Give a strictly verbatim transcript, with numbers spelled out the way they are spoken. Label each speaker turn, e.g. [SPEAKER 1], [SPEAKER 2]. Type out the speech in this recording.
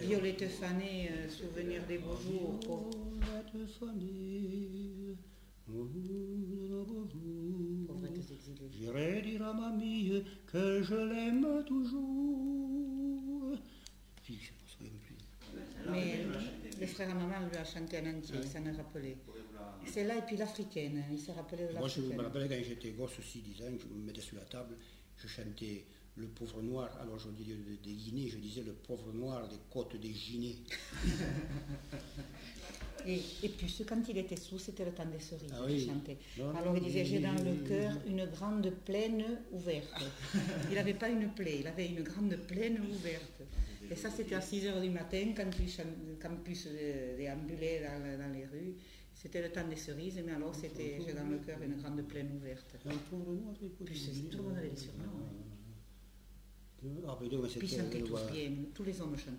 [SPEAKER 1] Violette fanée, euh, souvenir des beaux jours. Pauvre,
[SPEAKER 2] Violette fanée, souvenir des beaux jours.
[SPEAKER 1] pauvrettes exilées.
[SPEAKER 2] J'irai dire à mamie que je l'aime toujours. Puis je ne me souviens plus.
[SPEAKER 1] Mais le frère à maman lui a chanté en entier, il s'en a rappelé. C'est là et puis l'africaine, il s'est rappelé de
[SPEAKER 2] Moi, je
[SPEAKER 1] l'africaine.
[SPEAKER 2] me rappelle quand j'étais gosse aussi, dix ans, je me mettais sur la table, je chantais le pauvre noir. Alors, je disais des Guinées, je disais le pauvre noir des côtes des Guinées.
[SPEAKER 1] Et, et puis, ce, quand il était sous, c'était le temps des cerises
[SPEAKER 2] Ah
[SPEAKER 1] qu'il
[SPEAKER 2] oui.
[SPEAKER 1] chantait.
[SPEAKER 2] Non,
[SPEAKER 1] Alors, il
[SPEAKER 2] non,
[SPEAKER 1] disait, j'ai dans
[SPEAKER 2] oui,
[SPEAKER 1] le
[SPEAKER 2] oui,
[SPEAKER 1] cœur
[SPEAKER 2] oui.
[SPEAKER 1] une grande plaine ouverte. Il n'avait pas une plaie, il avait une grande plaine ouverte. Et ça, c'était à six heures du matin, quand il chan- campus euh, déambulait dans, le- dans les rues. C'était le temps des cerises, mais alors, c'était, j'ai dans le cœur une grande plaine ouverte.
[SPEAKER 2] Un pauvre noir des côtes
[SPEAKER 1] Puis,
[SPEAKER 2] des
[SPEAKER 1] c'est-
[SPEAKER 2] Guinées.
[SPEAKER 1] tout le monde avait des surnoms. hein.
[SPEAKER 2] Ah, ben, donc,
[SPEAKER 1] Puis, ils
[SPEAKER 2] c'était,
[SPEAKER 1] chantaient
[SPEAKER 2] euh,
[SPEAKER 1] tous
[SPEAKER 2] voilà.
[SPEAKER 1] bien, tous les hommes chantaient.